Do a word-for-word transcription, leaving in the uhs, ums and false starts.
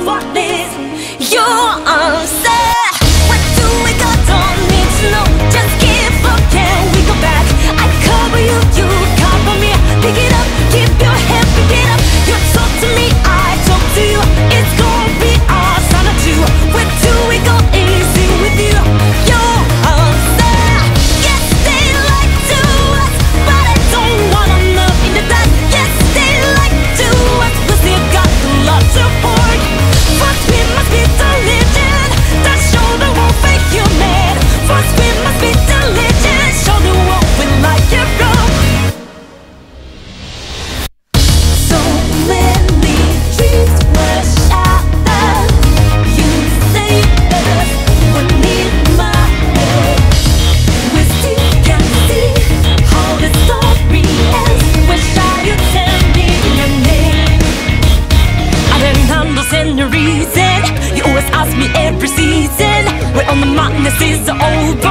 what is your answer? Where do we go? Don't need to know. Just give up, can we go back? I cover you, you cover me. Pick it up, keep your head, pick it up. You talk to me, I talk to you. It's gonna be our son or two. Where do we go? Easy with you. Your answer. Yes, they like to us, but I don't wanna know in the dark. Yes, they like to us, we still got a lot to pour. First we must be diligent, that shoulder won't fake you mad. First we must be diligent, shoulder won't win like you're wrong. So many dreams were shattered. You saved us, we need my help. We still can see how the story ends. When shall you tell me your name? I didn't understand your reason. You always ask me every season when all the madness is over.